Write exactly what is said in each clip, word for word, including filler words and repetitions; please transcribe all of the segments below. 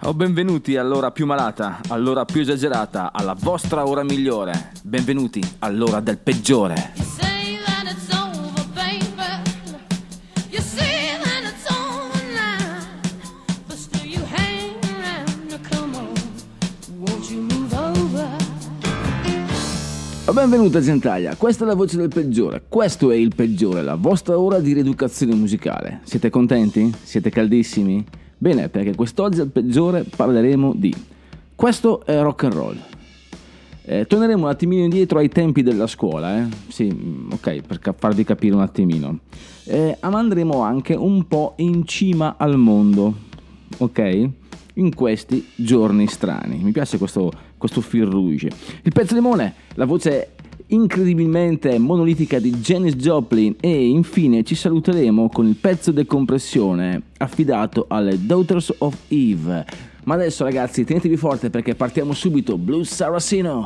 O benvenuti all'ora più malata, all'ora più esagerata, alla vostra ora migliore. Benvenuti all'ora del peggiore. Benvenuta gentaglia, questa è la voce del peggiore, questo è il peggiore, la vostra ora di rieducazione musicale. Siete contenti? Siete caldissimi? Bene, perché quest'oggi al peggiore parleremo di... Questo è rock and roll. Eh, torneremo un attimino indietro ai tempi della scuola, eh? Sì, ok, per farvi capire un attimino. Eh, ma andremo anche un po' in cima al mondo, ok? In questi giorni strani. Mi piace questo, questo fil rouge. Il pezzo limone, la voce incredibilmente monolitica di Janis Joplin e infine ci saluteremo con il pezzo decompressione affidato alle Daughters of Eve. Ma adesso ragazzi tenetevi forte perché partiamo subito. Blues Saraceno.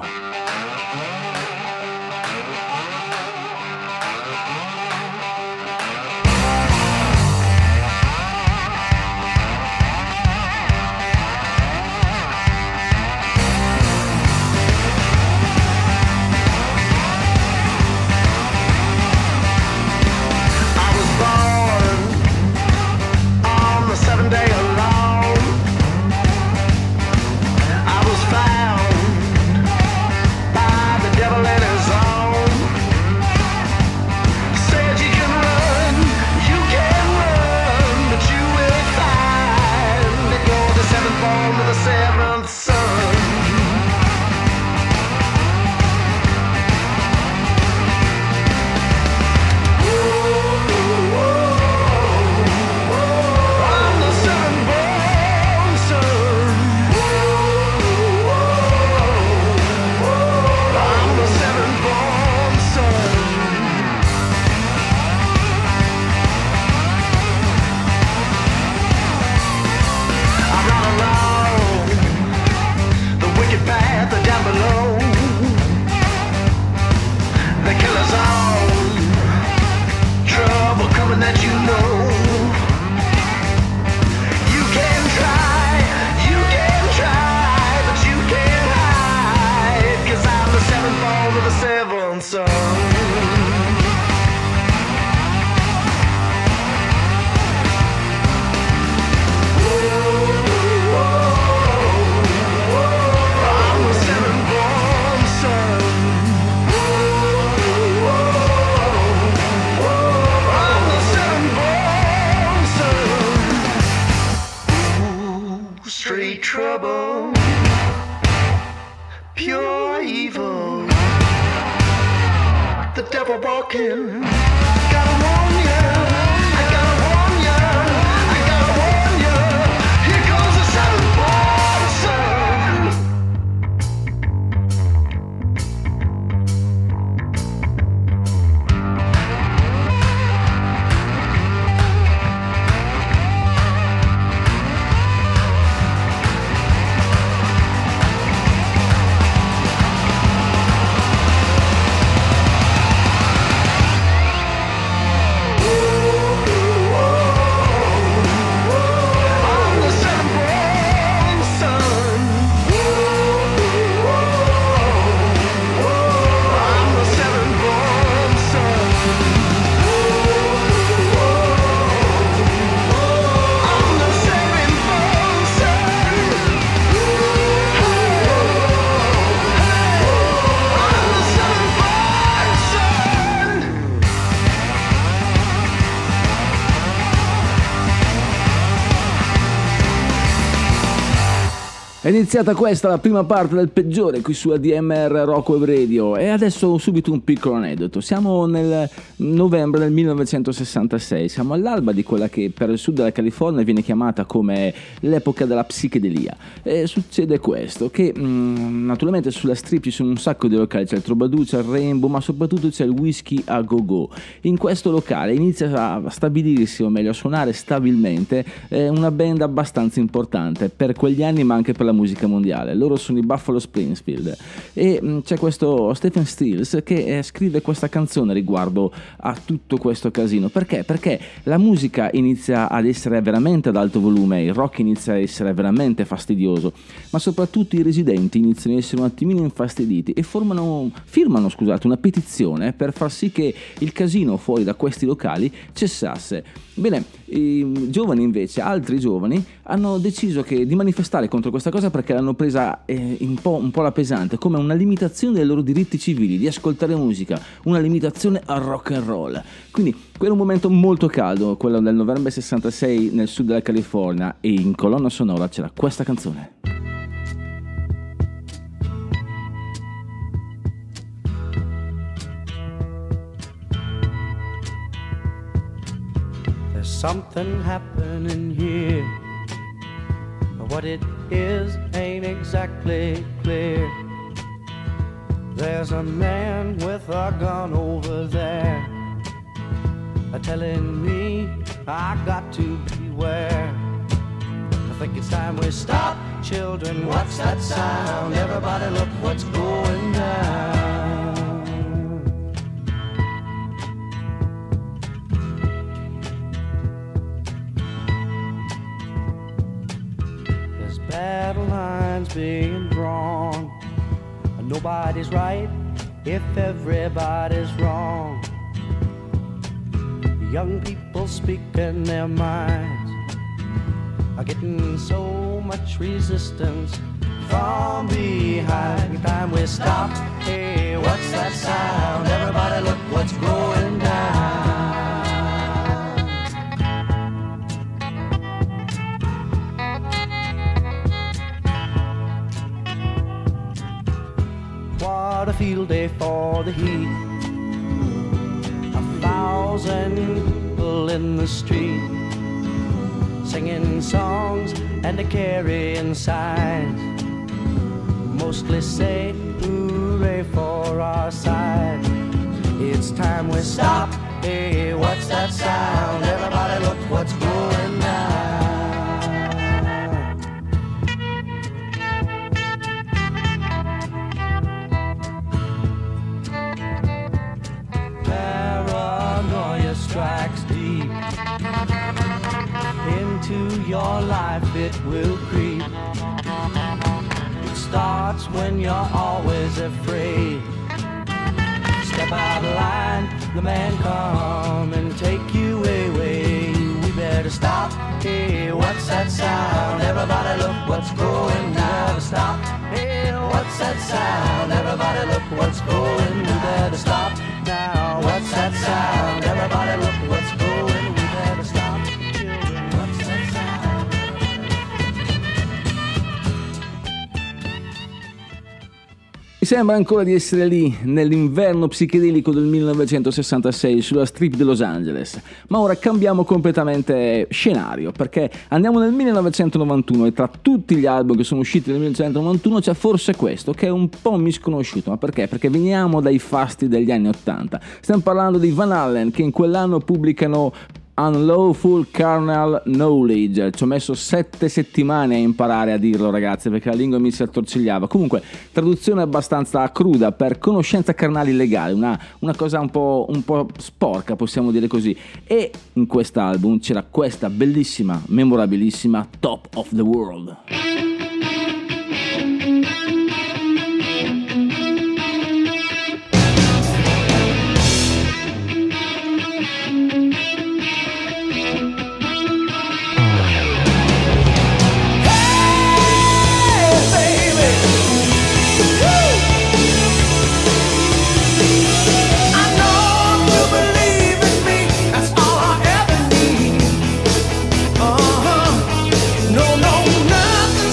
È iniziata questa la prima parte del peggiore qui su A D M R Rock Web Radio e adesso subito un piccolo aneddoto. Siamo nel novembre del millenovecentosessantasei, siamo all'alba di quella che per il sud della California viene chiamata come l'epoca della psichedelia e succede questo che mh, naturalmente sulla strip ci sono un sacco di locali, c'è il Troubadour, c'è il Rainbow, ma soprattutto c'è il Whisky a Go Go. In questo locale inizia a stabilirsi, o meglio a suonare stabilmente eh, una band abbastanza importante per quegli anni ma anche per la la musica mondiale. Loro sono i Buffalo Springfield e mh, c'è questo Stephen Stills che eh, scrive questa canzone riguardo a tutto questo casino. Perché? Perché la musica inizia ad essere veramente ad alto volume, il rock inizia a essere veramente fastidioso, ma soprattutto i residenti iniziano a essere un attimino infastiditi e formano, firmano scusate, una petizione per far sì che il casino fuori da questi locali cessasse. Bene, i giovani invece, altri giovani, hanno deciso che, di manifestare contro questa cosa perché l'hanno presa eh, un po', un po' la pesante, come una limitazione dei loro diritti civili, di ascoltare musica, una limitazione al rock and roll. Quindi quello è un momento molto caldo, quello del novembre sessantasei nel sud della California, e in colonna sonora c'era questa canzone. There's something happening here. What it is ain't exactly clear. There's a man with a gun over there, telling me I got to beware. I think it's time we stop, children. What's that sound? Everybody look what's going down. Battle lines being drawn. Nobody's right if everybody's wrong. Young people speaking their minds are getting so much resistance from behind. Time we stop. Hey, what's that sound? Everybody look what's going down. What a field day for the heat. A thousand people in the street, singing songs and a carrying signs, mostly say hooray for our side. It's time we stop. Hey, what's that sound? Everybody look what's going down. Strikes deep into your life, it will creep. It starts when you're always afraid. Step out of line, the man come and take you away. We better stop. Hey, what's that sound? Everybody look what's going down. Stop. Hey, what's that sound? Everybody look what's going. We better stop now. What's that sound? Everybody look what's going. We better stop. Children, what's that sound? Mi sembra ancora di essere lì, nell'inverno psichedelico del millenovecentosessantasei, sulla strip di Los Angeles. Ma ora cambiamo completamente scenario, perché andiamo nel millenovecentonovantuno e tra tutti gli album che sono usciti nel millenovecentonovantuno c'è forse questo, che è un po' misconosciuto. Ma perché? Perché veniamo dai fasti degli anni ottanta. Stiamo parlando di Van Halen, che in quell'anno pubblicano Unlawful Carnal Knowledge. Ci ho messo sette settimane a imparare a dirlo, ragazzi, perché la lingua mi si attorcigliava. Comunque, traduzione abbastanza cruda per conoscenza carnale illegale, una, una cosa un po', un po' sporca, possiamo dire così. E in quest'album c'era questa bellissima, memorabilissima Top of the World. No, no, nothing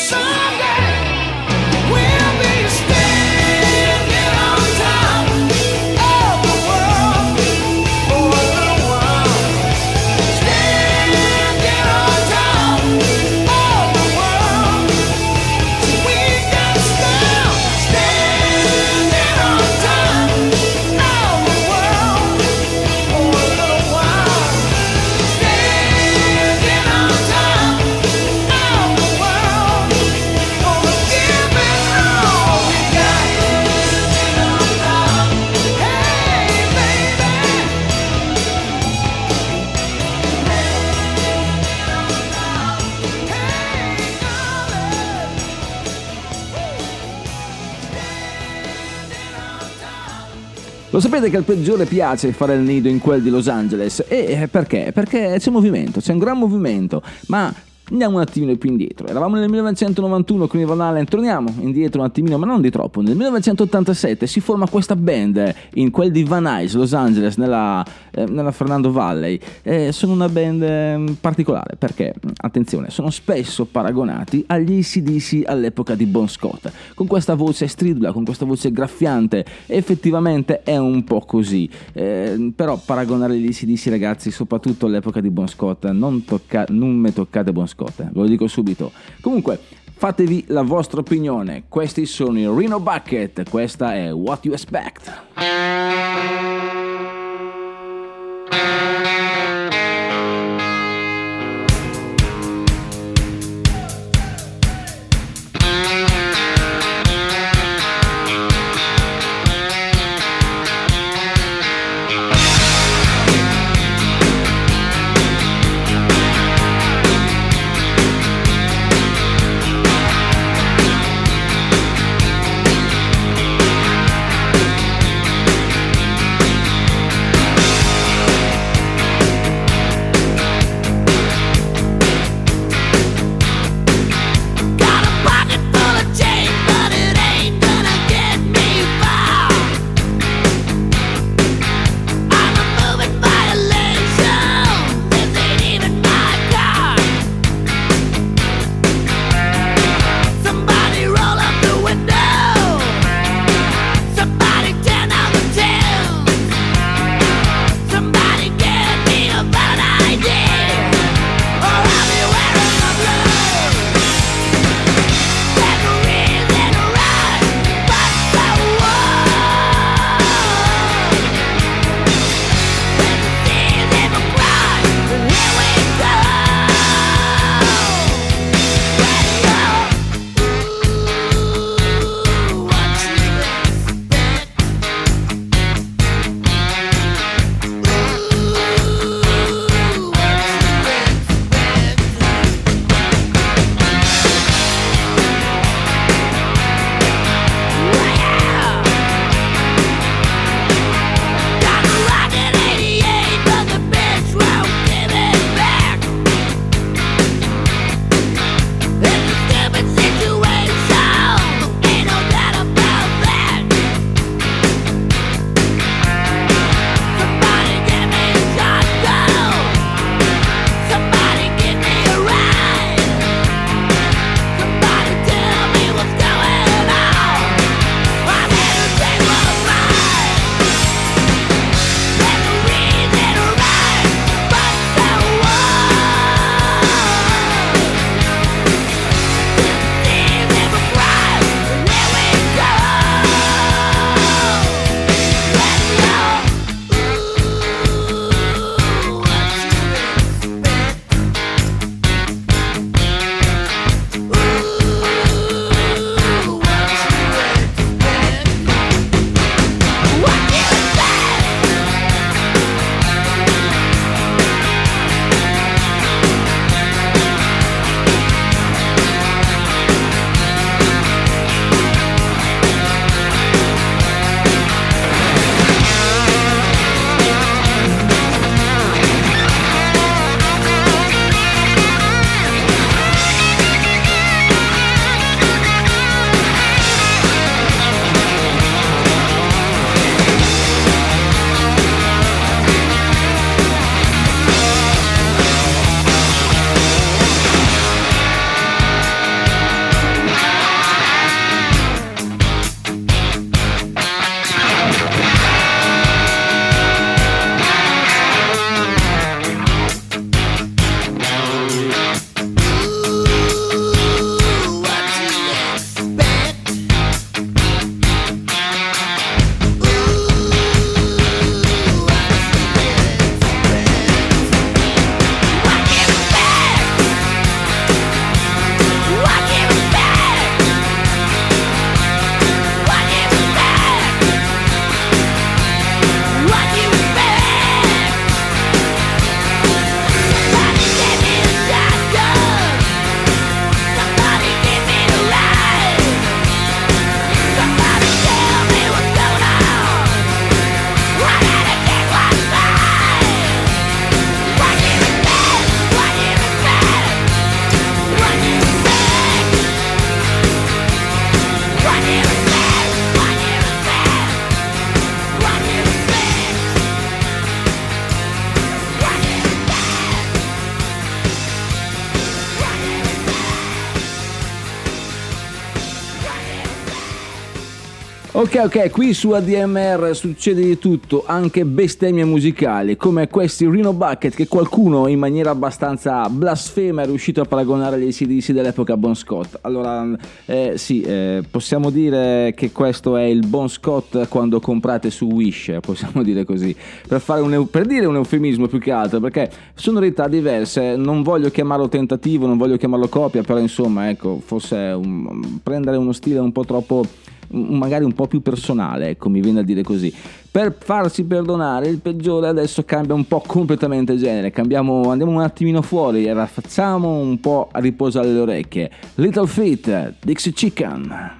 Lo sapete che al peggiore piace fare il nido in quel di Los Angeles? E perché? Perché c'è movimento, c'è un gran movimento, ma andiamo un attimino più indietro. Eravamo nel millenovecentonovantuno con i Van Halen, torniamo indietro un attimino, ma non di troppo. Nel millenovecentottantasette si forma questa band in quel di Van Nuys, Los Angeles, nella, eh, nella Fernando Valley. Eh, sono una band eh, particolare perché, attenzione, sono spesso paragonati agli A C D C all'epoca di Bon Scott, con questa voce stridula, con questa voce graffiante. Effettivamente è un po' così, eh, però paragonare gli A C D C, ragazzi, soprattutto all'epoca di Bon Scott, non, tocca- non me toccate Bon Scott. Ve lo dico subito. Comunque, fatevi la vostra opinione. Questi sono i Reno Bucket. Questa è What You Expect. We'll be right back. Ok, ok, qui su A D M R succede di tutto, anche bestemmie musicali, come questi Reno Bucket che qualcuno in maniera abbastanza blasfema è riuscito a paragonare agli A C D C dell'epoca Bon Scott. Allora, eh, sì, eh, possiamo dire che questo è il Bon Scott quando comprate su Wish, possiamo dire così, per, fare un, per dire un eufemismo più che altro, perché sonorità diverse, non voglio chiamarlo tentativo, non voglio chiamarlo copia, però insomma, ecco, forse un, prendere uno stile un po' troppo, magari un po' più personale, ecco, mi viene a dire così. Per farsi perdonare, il peggiore adesso cambia un po' completamente genere, cambiamo, andiamo un attimino fuori e facciamo un po' a riposare le orecchie. Little Feat, Dixie Chicken.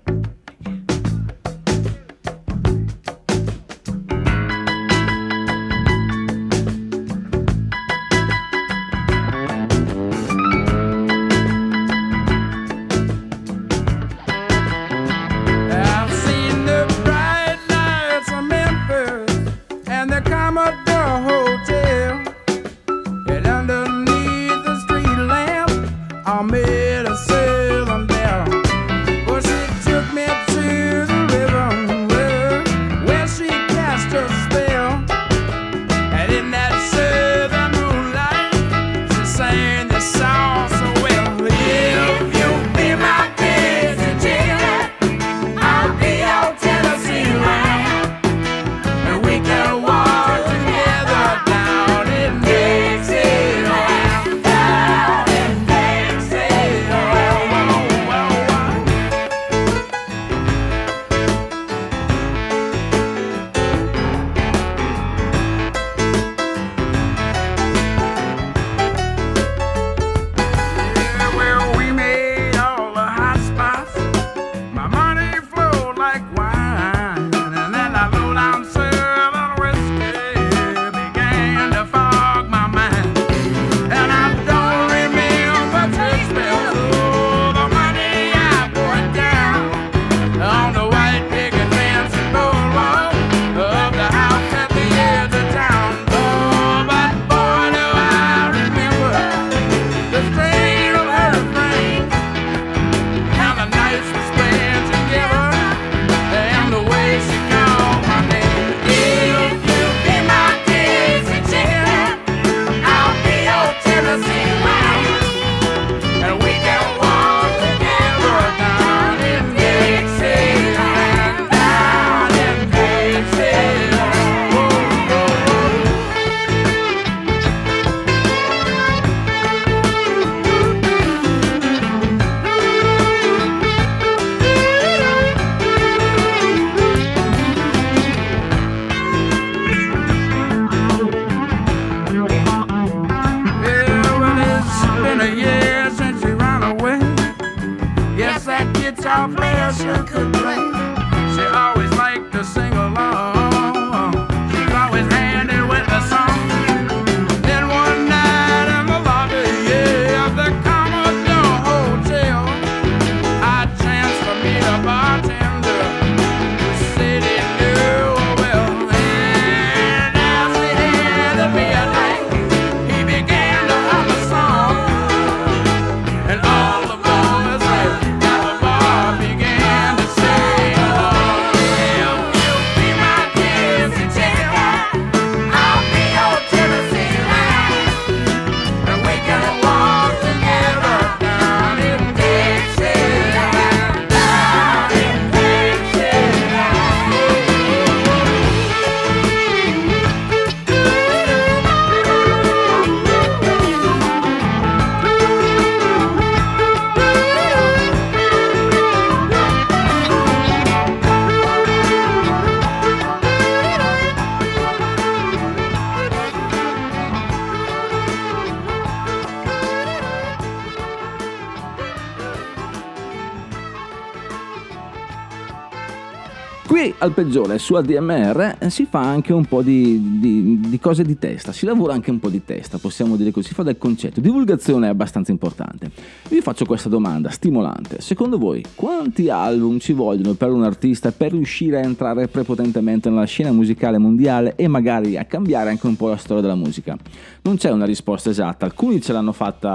Qui al peggiore su A D M R si fa anche un po' di, di, di cose di testa, si lavora anche un po' di testa, possiamo dire così, si fa del concetto. Divulgazione è abbastanza importante. Vi faccio questa domanda stimolante: secondo voi quanti album ci vogliono per un artista per riuscire a entrare prepotentemente nella scena musicale mondiale e magari a cambiare anche un po' la storia della musica? Non c'è una risposta esatta, alcuni ce l'hanno fatta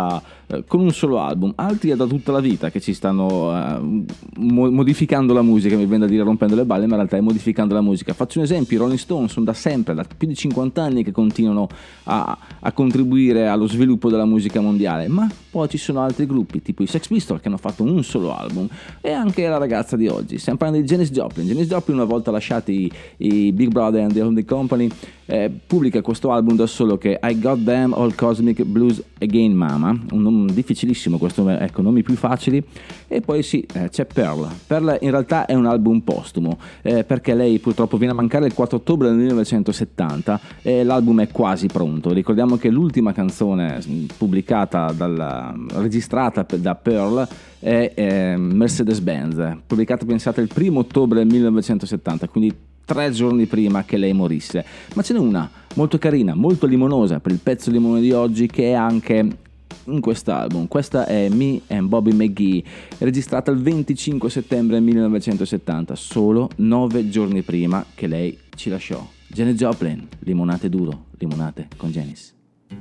eh, con un solo album, altri è da tutta la vita che ci stanno eh, mo- modificando la musica, mi viene da dire rompendo le balle, ma in realtà è modificando la musica. Faccio un esempio: i Rolling Stones sono da sempre, da più di cinquanta anni che continuano a, a contribuire allo sviluppo della musica mondiale, ma poi ci sono altri gruppi tipo i Sex Pistols che hanno fatto un solo album, e anche la ragazza di oggi, stiamo parlando di Janis Joplin. Janis Joplin, una volta lasciati i, i Big Brother and the Holding Company, eh, pubblica questo album da solo che I Got Them All Cosmic Blues Again Mama, un nome difficilissimo questo, ecco, nomi più facili. E poi sì, eh, c'è Pearl. Pearl in realtà è un album postumo, eh, perché lei purtroppo viene a mancare il quattro ottobre del millenovecentosettanta e l'album è quasi pronto. Ricordiamo che l'ultima canzone pubblicata dalla registrata da Pearl è, è Mercedes-Benz, pubblicata, pensate, il primo ottobre del millenovecentosettanta, quindi tre giorni prima che lei morisse. Ma ce n'è una molto carina, molto limonosa per il pezzo limone di oggi, che è anche in quest'album. Questa è Me and Bobby McGee, registrata il venticinque settembre millenovecentosettanta, solo nove giorni prima che lei ci lasciò. Janis Joplin, Limonate Duro, Limonate con Janis.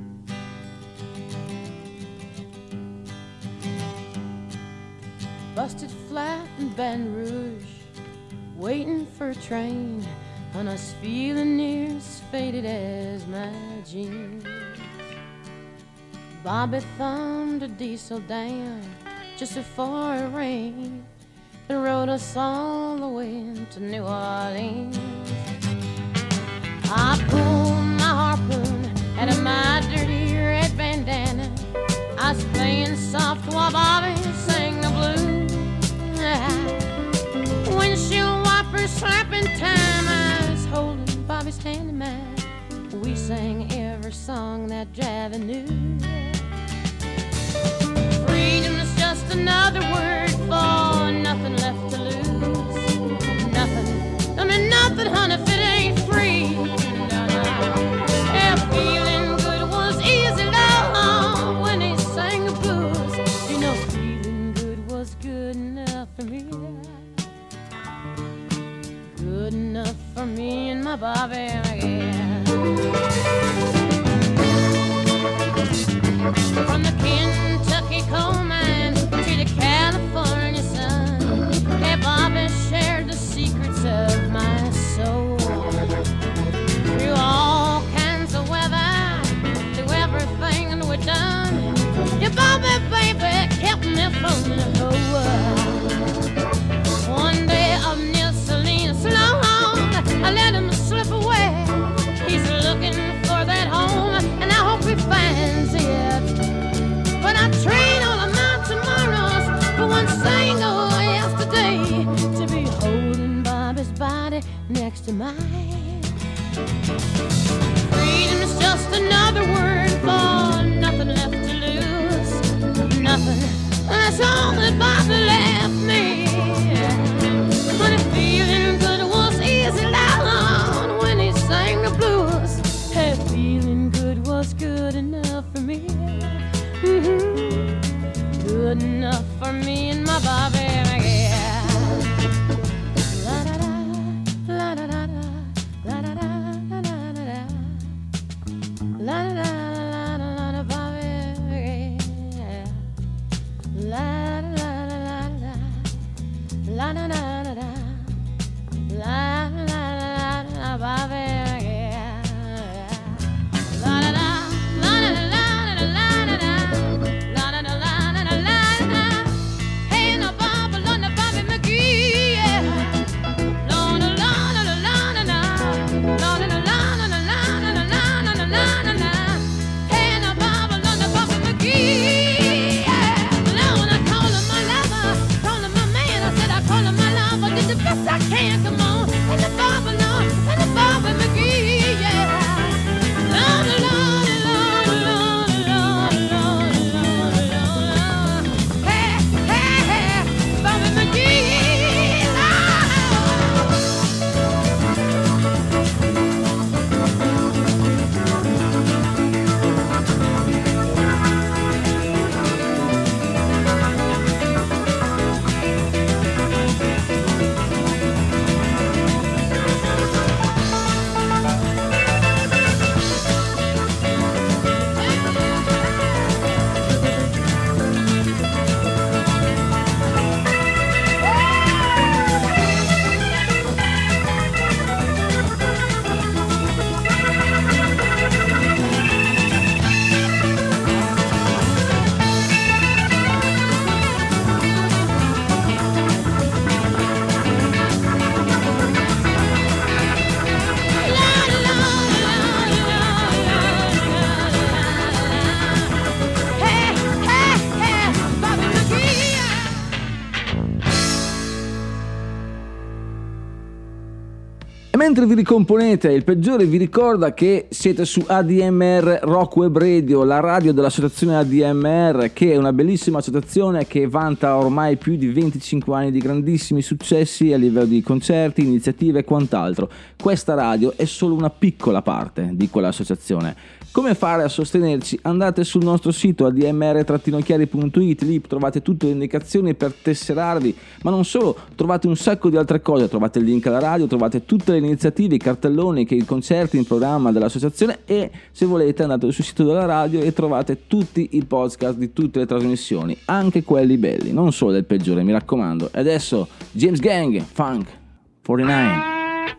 Busted flat in Baton Rouge, waiting for a train, and I was feeling near as faded as my jeans. Bobby thumbed a diesel down just before it rained and rode us all the way to New Orleans. I pulled my harpoon out of my dirty red bandana. I was playing soft while Bobby sang the blues. Windshield wipers slapping time, I was holding Bobby's hand in mine. We sang every song that Javi knew. Freedom is just another word for nothing left to lose. Nothing, I mean nothing, honey, if it ain't free. No, no. Yeah, feeling good was easy, love, when he sang the blues. You know, feeling good was good enough for me. Good enough for me and my Bobby again. From the Kentucky coal mine to the California sun, hey, Bobby shared the secrets of my soul. Through all kinds of weather, through everything that we've done, yeah, Bobby, baby, kept me from the whole world. One day up near Selena Sloan, I let him slip away. He's looking for that home, and I hope he finds it. But I trade all of my tomorrows for one single yesterday, to be holding Bobby's body next to mine. Freedom is just another word for nothing left to lose. Nothing, that's all that Bobby left me. But if feeling good was easy, loud when he sang the blues, hey, feeling good was good enough for me. Mm-hmm. Good enough for me and my Bobby, yeah. La da da, la da da da, la da da da da da, la da da la da la da Bobby, yeah. La da da la da, la da da da da, la da da da Bobby, yeah. La da da, la da da la da la da da. Call him my lover, call him my man. I said I call him my lover. mentre vi ricomponete, il peggiore vi ricorda che siete su A D M R Rock Web Radio, la radio dell'associazione A D M R, che è una bellissima associazione che vanta ormai più di venticinque anni di grandissimi successi a livello di concerti, iniziative e quant'altro. Questa radio è solo una piccola parte di quell'associazione. Come fare a sostenerci? Andate sul nostro sito a d m r chiari punto i t, lì trovate tutte le indicazioni per tesserarvi, ma non solo, trovate un sacco di altre cose, trovate il link alla radio, trovate tutte le iniziative, i cartelloni, i concerti in programma dell'associazione, e se volete andate sul sito della radio e trovate tutti i podcast di tutte le trasmissioni, anche quelli belli, non solo del peggiore, mi raccomando. E adesso James Gang, Funk quarantanove.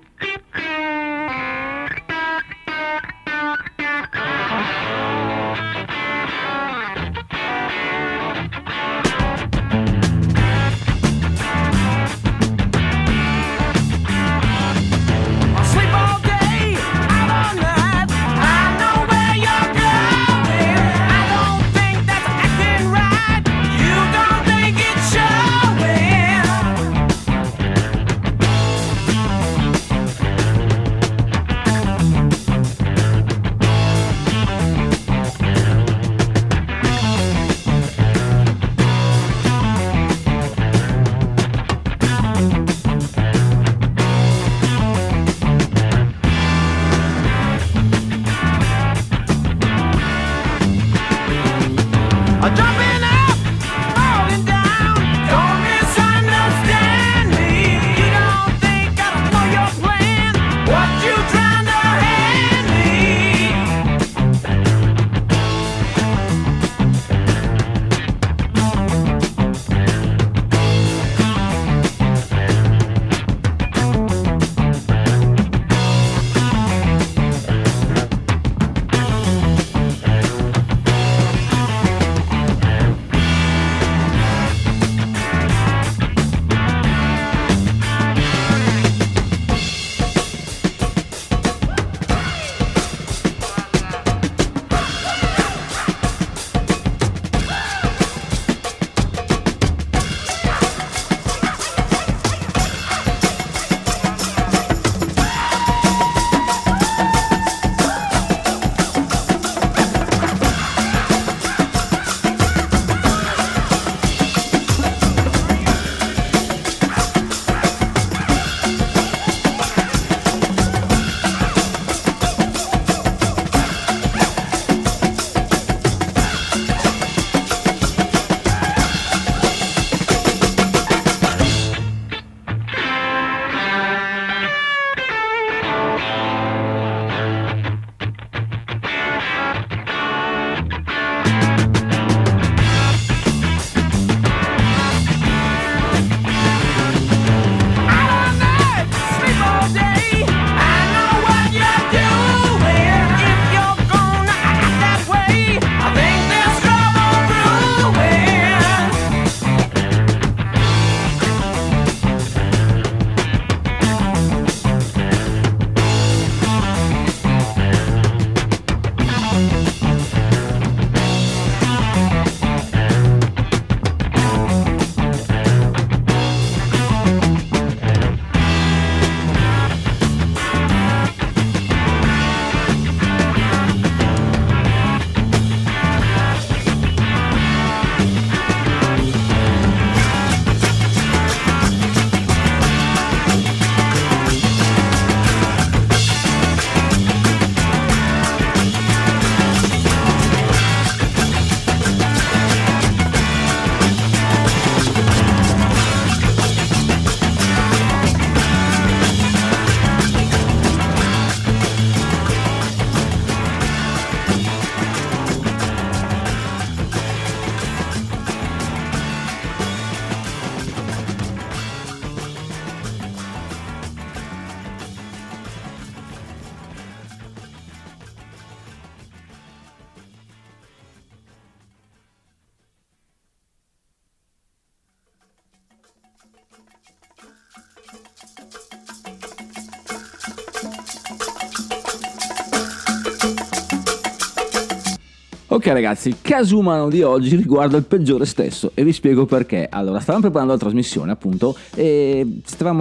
Ok ragazzi, il caso umano di oggi riguarda il peggiore stesso e vi spiego perché. Allora, stavamo preparando la trasmissione appunto e stavamo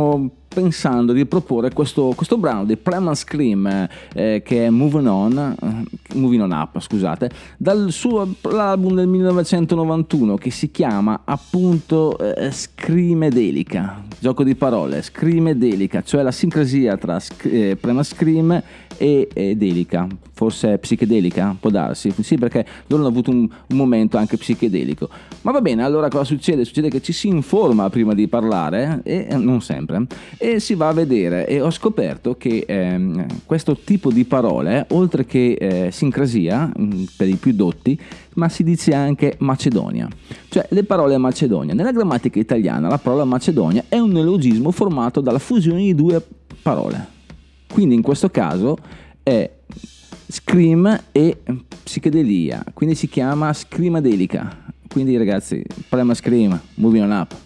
pensando di proporre questo, questo brano di Primal Scream eh, che è Moving On, eh, Moving On Up, scusate, dal suo album del millenovecentonovantuno che si chiama appunto eh, Screamadelica, gioco di parole, Screamadelica, cioè la sincrasia tra eh, Primal Scream e, e Delica, forse psichedelica, può darsi, sì, perché loro hanno avuto un, un momento anche psichedelico. Ma va bene, allora cosa succede? Succede che ci si informa prima di parlare, e non sempre, e si va a vedere, e ho scoperto che ehm, questo tipo di parole, oltre che eh, sincrasia mh, per i più dotti, ma si dice anche Macedonia, cioè le parole Macedonia. Nella grammatica italiana la parola Macedonia è un neologismo formato dalla fusione di due parole, quindi in questo caso è scream e psichedelia, quindi si chiama Screamadelica. Quindi ragazzi, Primal Scream, Moving On Up.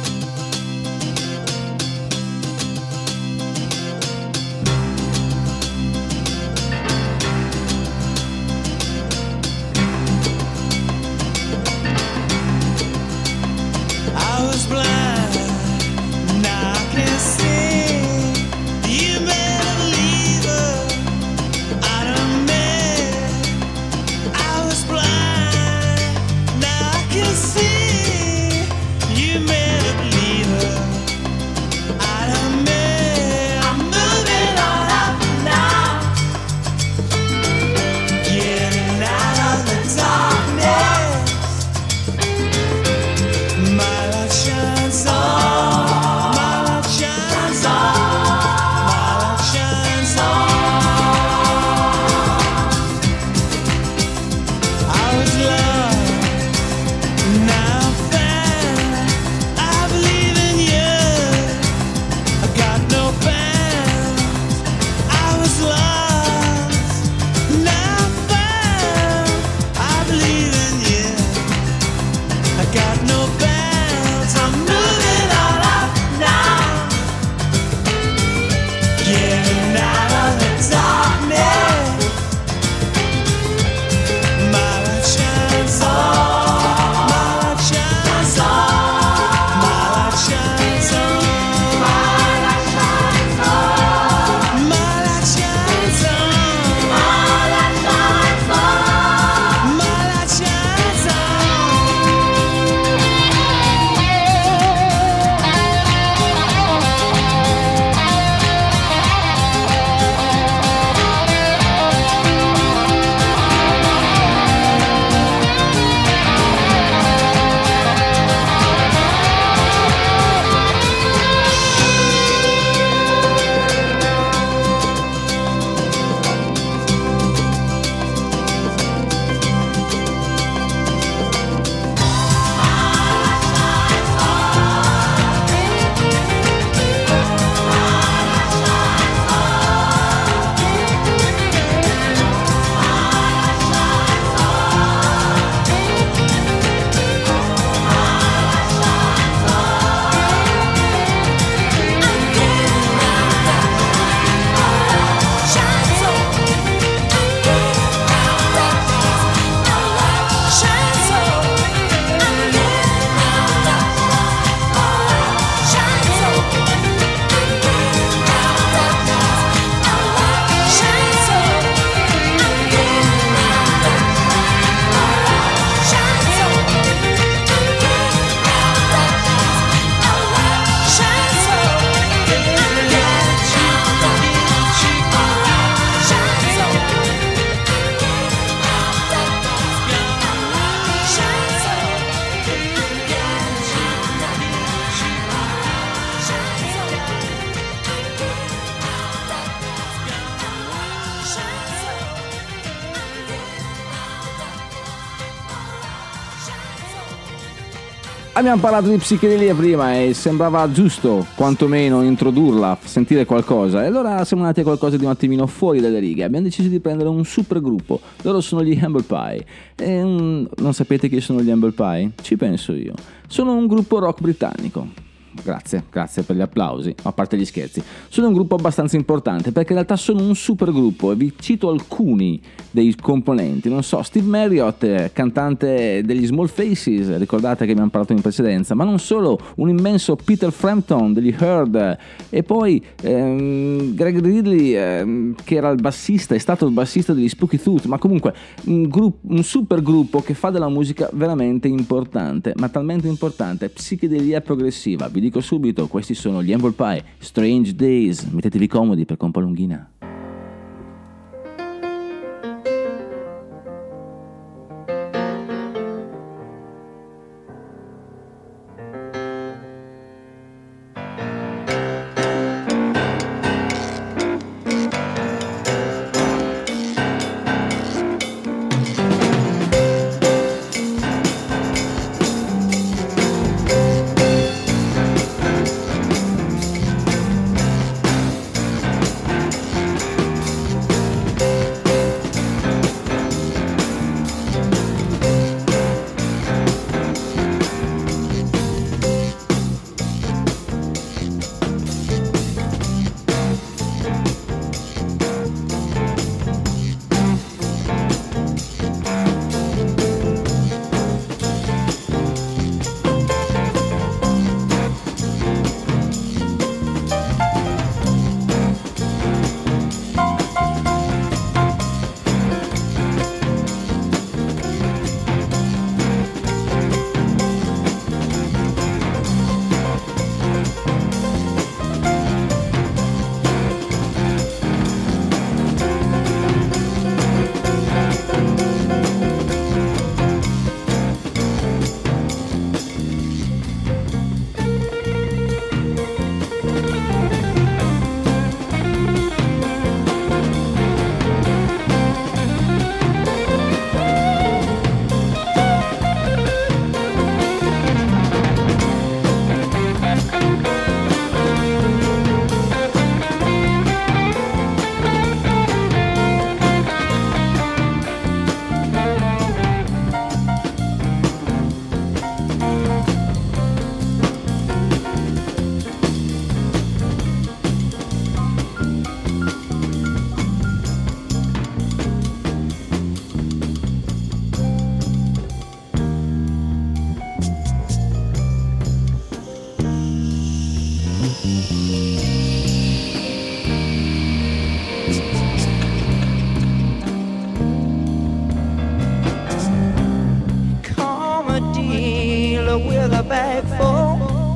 Abbiamo parlato di psichedelia prima e sembrava giusto quantomeno introdurla, sentire qualcosa, e allora siamo andati a qualcosa di un attimino fuori dalle righe. Abbiamo deciso di prendere un super gruppo, loro sono gli Humble Pie. E, um, non sapete chi sono gli Humble Pie? Ci penso io. Sono un gruppo rock britannico. Grazie, grazie per gli applausi, a parte gli scherzi. Sono un gruppo abbastanza importante perché in realtà sono un super gruppo e vi cito alcuni dei componenti. Non so, Steve Marriott, cantante degli Small Faces, ricordate che abbiamo parlato in precedenza, ma non solo, un immenso Peter Frampton degli Heard, e poi ehm, Greg Ridley ehm, che era il bassista, è stato il bassista degli Spooky Tooth, ma comunque un, gruppo, un super gruppo che fa della musica veramente importante, ma talmente importante, psichedelia progressiva. Vi dico subito, questi sono gli Humble Pie, Strange Days. Mettetevi comodi perché è un po' lunghina. With a bag full,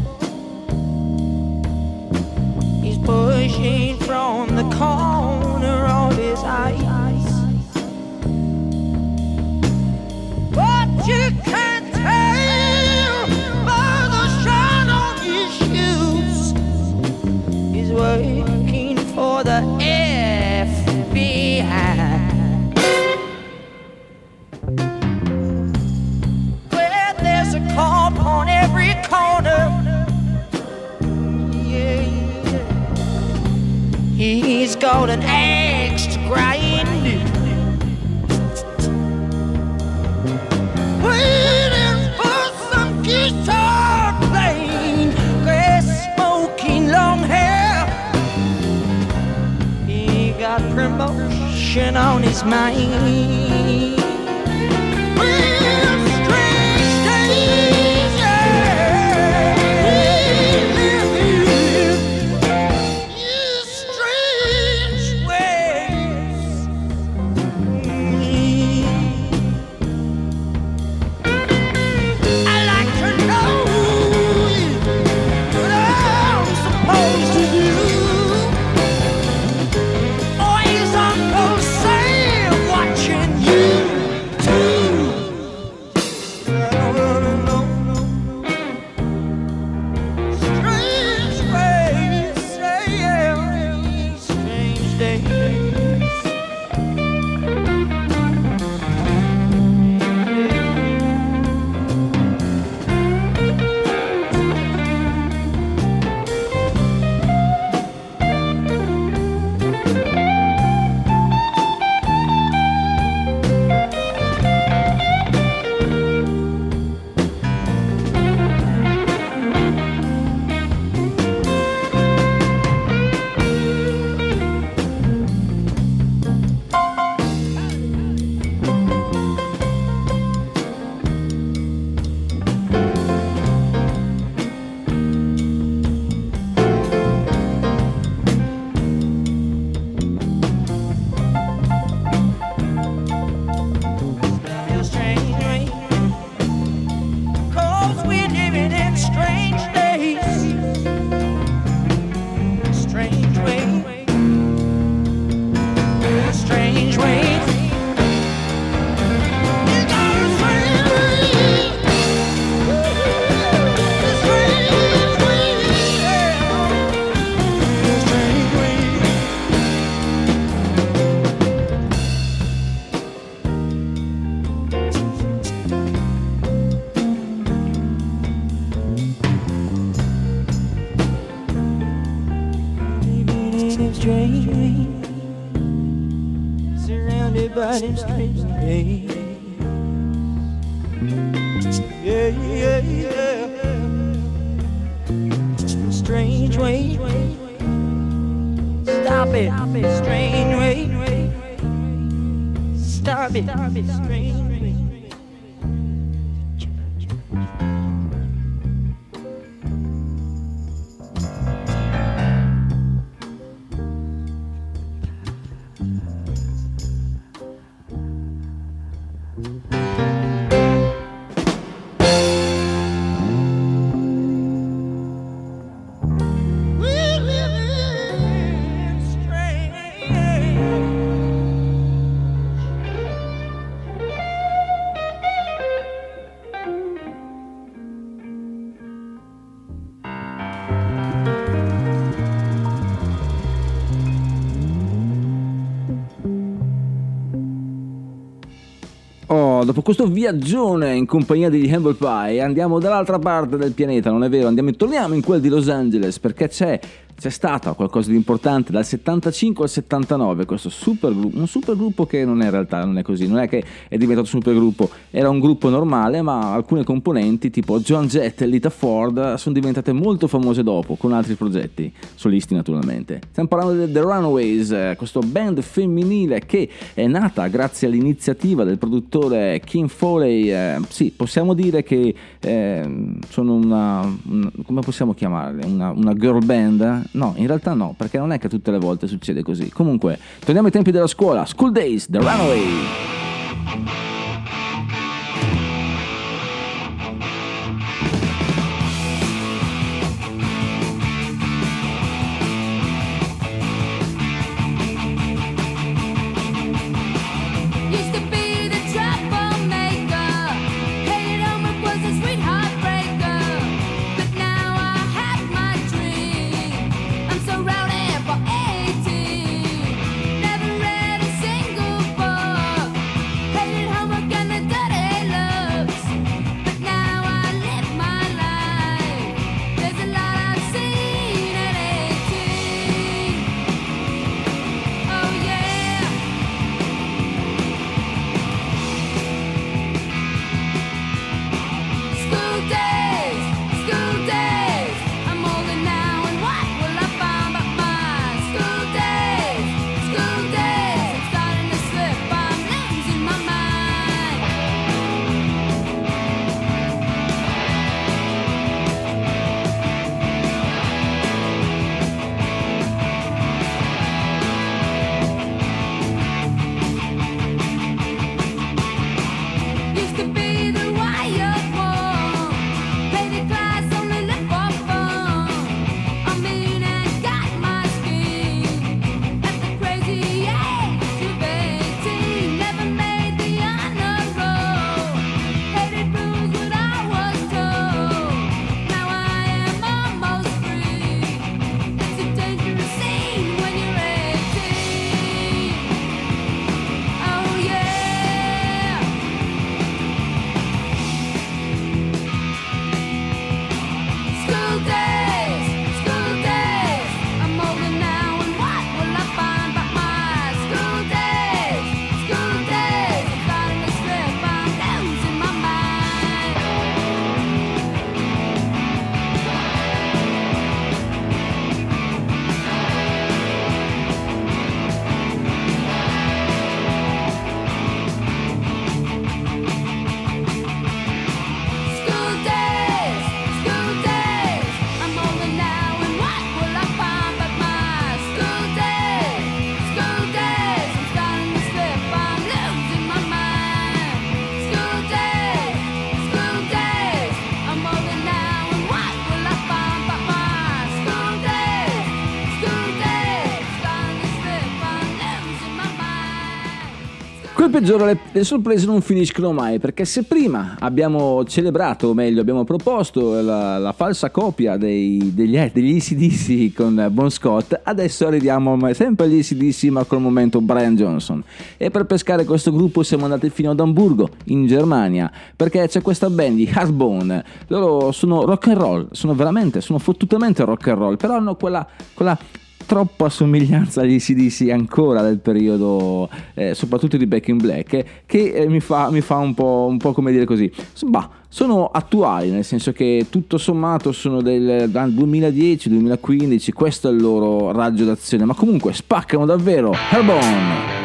he's pushing from the corner of his eyes, but you can't tell by the shine on his shoes. He's working for the F B I. On every corner, yeah, yeah. He's got an axe to grind, waiting for some guitar playing, grass smoking, long hair. He got promotion on his mind. You strange, surrounded by them strange days. Yeah, yeah, yeah. Strange way. Stop it, strange way. Stop it, strange way. Dopo questo viaggione in compagnia degli Humble Pie andiamo dall'altra parte del pianeta, non è vero? Andiamo e torniamo in quel di Los Angeles, perché c'è c'è stata qualcosa di importante dal settantacinque al settantanove, questo supergruppo, un supergruppo che non è in realtà non è così, non è che è diventato supergruppo, era un gruppo normale, ma alcune componenti tipo Joan Jett e Lita Ford sono diventate molto famose dopo con altri progetti solisti naturalmente. Stiamo parlando dei The Runaways, questo band femminile che è nata grazie all'iniziativa del produttore Kim Foley. Eh, sì, possiamo dire che eh, sono una, una come possiamo chiamarle, una, una girl band. No, in realtà no, perché non è che tutte le volte succede così. Comunque, torniamo ai tempi della scuola. School Days, The Runaway. Quel peggiore, le, le sorprese non finiscono mai, perché se prima abbiamo celebrato, o meglio abbiamo proposto la, la falsa copia dei, degli, degli A C D C con Bon Scott, adesso arriviamo sempre agli A C D C ma col momento Brian Johnson. E per pescare questo gruppo siamo andati fino ad Amburgo, in Germania, perché c'è questa band di Hardbone. Loro sono rock and roll, sono veramente, sono fottutamente rock and roll, però hanno quella, quella troppa somiglianza agli A C D C ancora del periodo, eh, soprattutto di Back in Black, che eh, mi fa, mi fa un po', un po' come dire così, bah, sono attuali, nel senso che tutto sommato sono del, dal duemiladieci duemilaquindici, questo è il loro raggio d'azione, ma comunque spaccano davvero. Airborne.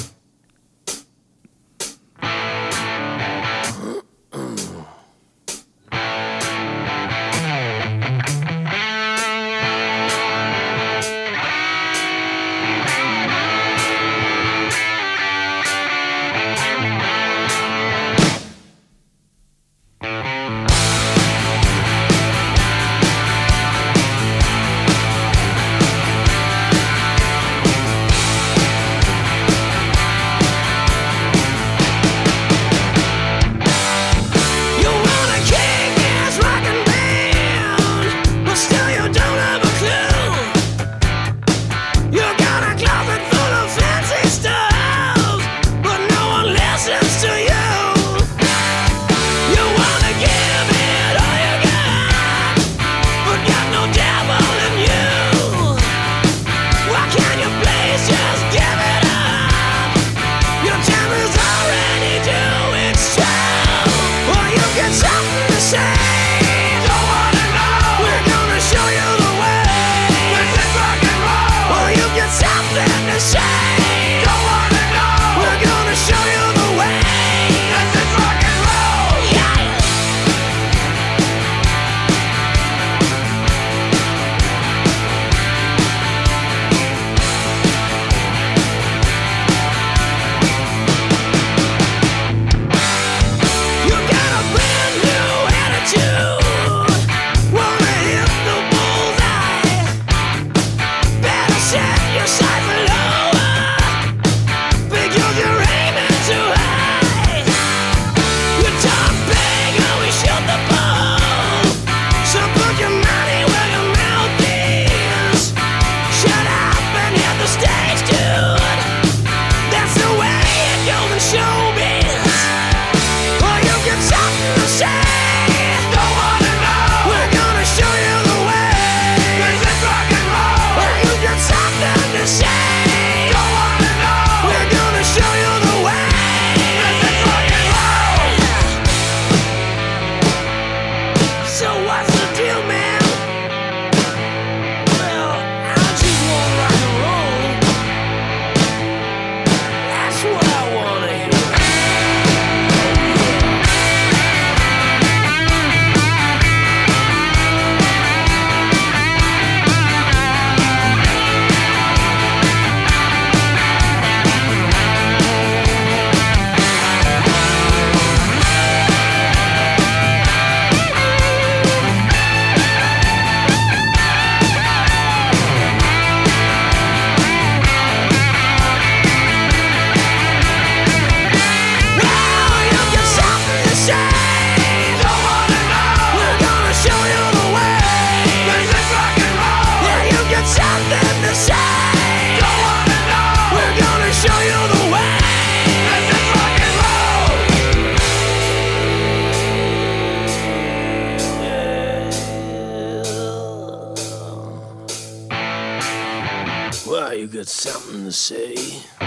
got something to say.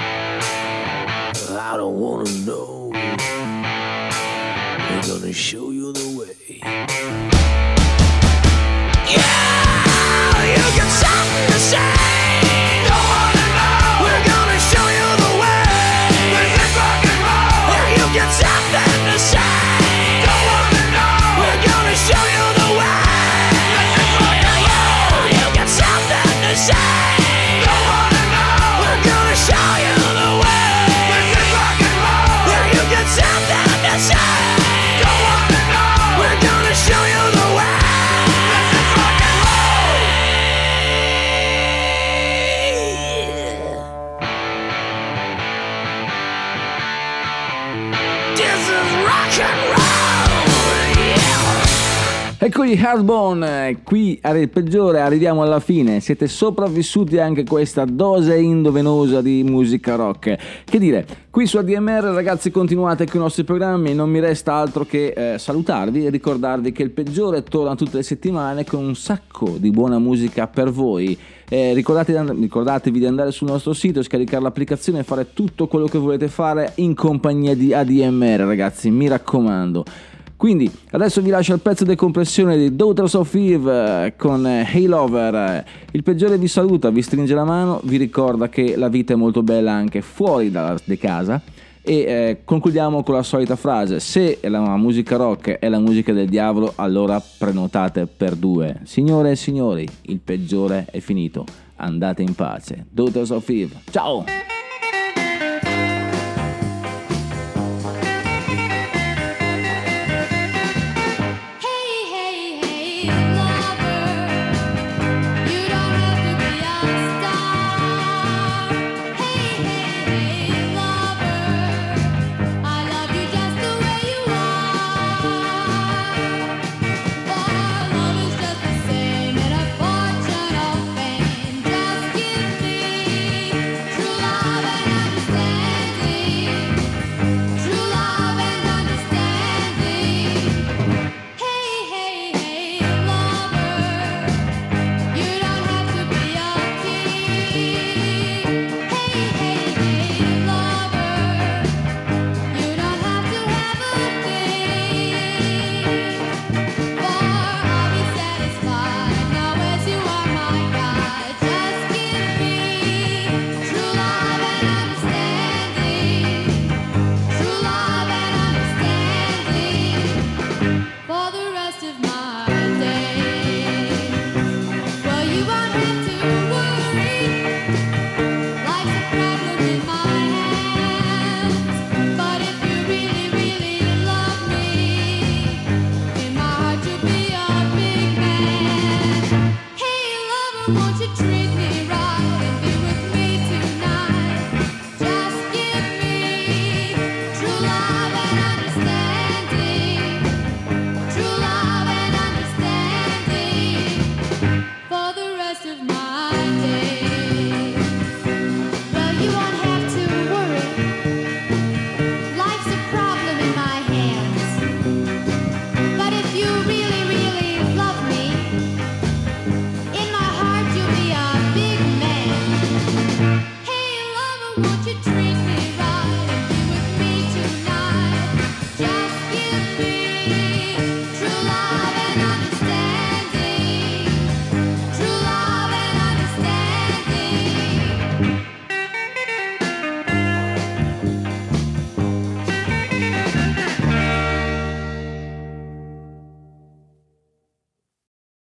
I don't wanna know. We're gonna show you the way. Yeah, you got something to say. Don't wanna know. We're gonna show you the way. This is rock and roll. Yeah, you got something to say. Don't wanna know. We're gonna show you the way. This is rock and roll. You got something to say. Don't wanna know. We're gonna show you the way. This is rock and roll. Yeah, you got something to say. Don't wanna know. Piccoli Hardbone, qui era il peggiore, arriviamo alla fine, siete sopravvissuti anche questa dose indovenosa di musica rock. Che dire, qui su A D M R ragazzi continuate con i nostri programmi, non mi resta altro che eh, salutarvi e ricordarvi che il peggiore torna tutte le settimane con un sacco di buona musica per voi. Eh, ricordate, ricordatevi di andare sul nostro sito, scaricare l'applicazione e fare tutto quello che volete fare in compagnia di A D M R ragazzi, mi raccomando. Quindi adesso vi lascio il pezzo di decompressione di Daughters of Eve con Hey Lover. Il peggiore vi saluta, vi stringe la mano, vi ricorda che la vita è molto bella anche fuori da casa e eh, concludiamo con la solita frase: se la musica rock è la musica del diavolo, allora prenotate per due. Signore e signori, il peggiore è finito, andate in pace. Daughters of Eve, ciao!